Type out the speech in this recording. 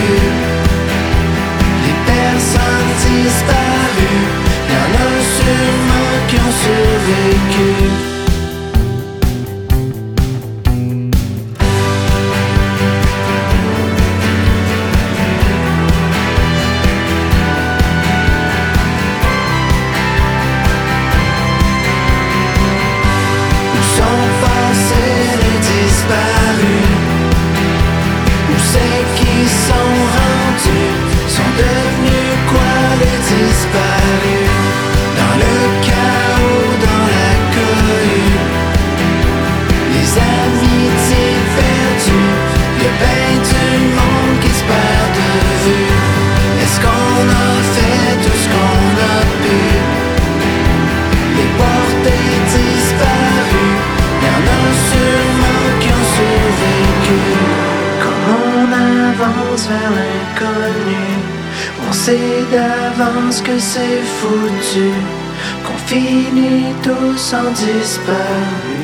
rue. Les personnes disparues, y'en a sûrement qui ont survécu. Où c'est qu'ils sont rendus? Sont devenus quoi les disparus? Dans le chaos, dans la cohue, les amitiés perdues, y'a ben du monde qui se perd de vue. Est-ce qu'on a fait tout ce qu'on a pu? Les portées disparues, y'en a sûrement qui ont survécu. Quand on avance vers l'inconnu, on sait d'avance que c'est foutu, qu'on finit tous en disparu.